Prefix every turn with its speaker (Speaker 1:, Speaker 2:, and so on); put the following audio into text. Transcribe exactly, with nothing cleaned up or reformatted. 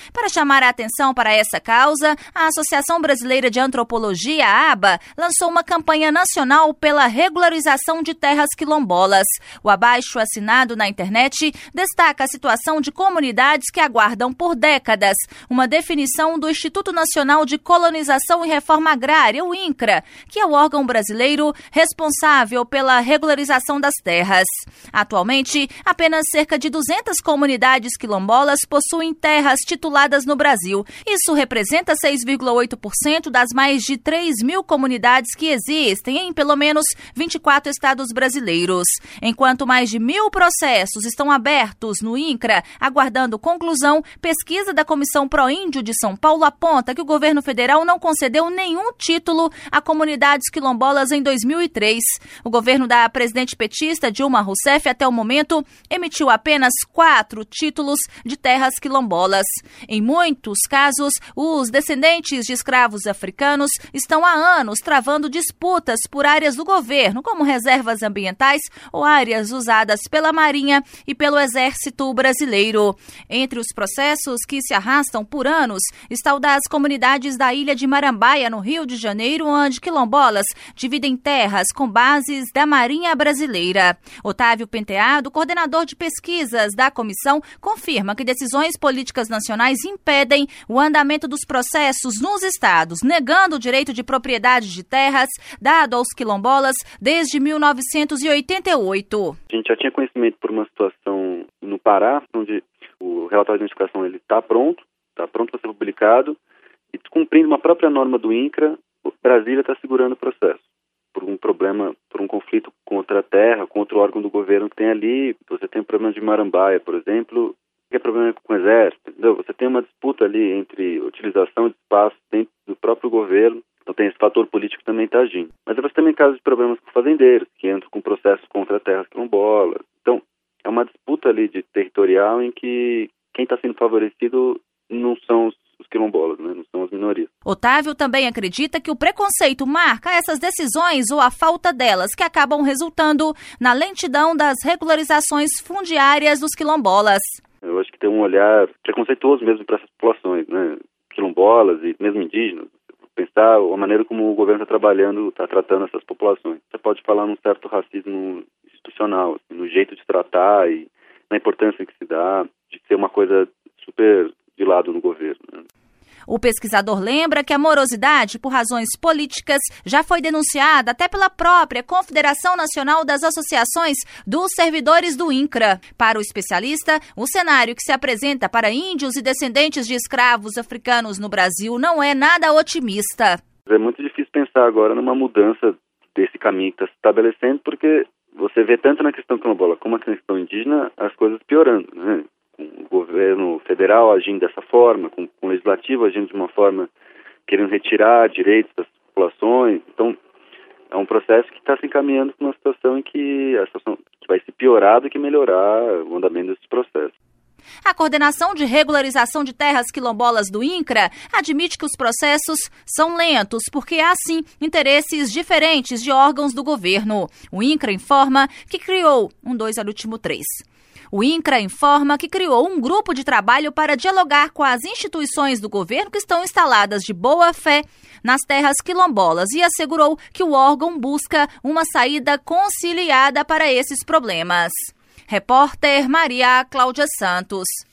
Speaker 1: Para chamar a atenção para essa causa, a Associação Brasileira de Antropologia, a ABA, lançou uma campanha nacional pela regularização de terras quilombolas. O abaixo assinado na internet destaca a situação de comunidades que aguardam por décadas uma definição do Instituto Nacional de Colonização e Reforma Agrária, o INCRA, que é o órgão brasileiro responsável pela regularização das terras. Atualmente, apenas cerca de duzentas comunidades quilombolas possuem terras tituladas no Brasil. Isso representa seis vírgula oito por cento das mais de três mil comunidades que existem em pelo menos vinte e quatro estados brasileiros. Enquanto mais de mil processos estão abertos no INCRA, aguardando conclusão, pesquisa da Comissão Proíndio de São Paulo aponta que o governo federal não concedeu nenhum título a comunidades quilombolas em dois mil e três. O governo da presidente petista Dilma Rousseff, até o momento, emitiu apenas quatro títulos de terras quilombolas. Em muitos casos, os descendentes de escravos africanos estão há anos travando disputas por áreas do governo, como reservas ambientais ou áreas usadas pela Marinha e pelo Exército Brasileiro. Entre os processos que se arrastam por anos está o das comunidades da Ilha de Marambaia, no Rio de Janeiro, onde quilombolas dividem terras com bases da Marinha Brasileira. Otávio Penteado, coordenador de pesquisas da comissão, confirma que decisões políticas nacionais impedem o andamento dos processos nos estados, negando o direito de propriedade de terras dado aos quilombolas desde mil novecentos e oitenta e oito.
Speaker 2: A gente já tinha conhecimento por uma situação no Pará, onde o relatório de identificação está pronto, está pronto para ser publicado, e cumprindo uma própria norma do INCRA, Brasília está segurando o processo. Por um problema, por um conflito contra a terra, contra o órgão do governo que tem ali. Você tem o problema de Marambaia, por exemplo, que é problema com o Exército, entendeu? Você tem uma disputa ali entre utilização de espaço dentro do próprio governo, então tem esse fator político que também está agindo. Mas você também tem casos de problemas com fazendeiros, que entram com processos contra terras quilombolas. Então, é uma disputa ali de territorial em que quem está sendo favorecido não são os os quilombolas, né? Não são as minorias.
Speaker 1: Otávio também acredita que o preconceito marca essas decisões ou a falta delas, que acabam resultando na lentidão das regularizações fundiárias dos quilombolas.
Speaker 2: Eu acho que tem um olhar preconceituoso mesmo para essas populações, né? Quilombolas e mesmo indígenas. Pensar a maneira como o governo está trabalhando, está tratando essas populações. Você pode falar num certo racismo institucional, assim, no jeito de tratar e na importância que se dá, de ser uma coisa super de lado no governo, né?
Speaker 1: O pesquisador lembra que a morosidade por razões políticas já foi denunciada até pela própria Confederação Nacional das Associações dos Servidores do INCRA. Para o especialista, o cenário que se apresenta para índios e descendentes de escravos africanos no Brasil não é nada otimista.
Speaker 2: É muito difícil pensar agora numa mudança desse caminho que está se estabelecendo, porque você vê tanto na questão quilombola como na questão indígena as coisas piorando, né? O governo federal agindo dessa forma, com, com o legislativo agindo de uma forma querendo retirar direitos das populações. Então, é um processo que está se encaminhando para uma situação em que a situação que vai se piorar do que melhorar o andamento desses processos.
Speaker 1: A Coordenação de Regularização de Terras Quilombolas do INCRA admite que os processos são lentos, porque há, sim, interesses diferentes de órgãos do governo. O INCRA informa que criou um dois ao último três. O INCRA informa que criou um grupo de trabalho para dialogar com as instituições do governo que estão instaladas de boa fé nas terras quilombolas e assegurou que o órgão busca uma saída conciliada para esses problemas. Repórter Maria Cláudia Santos.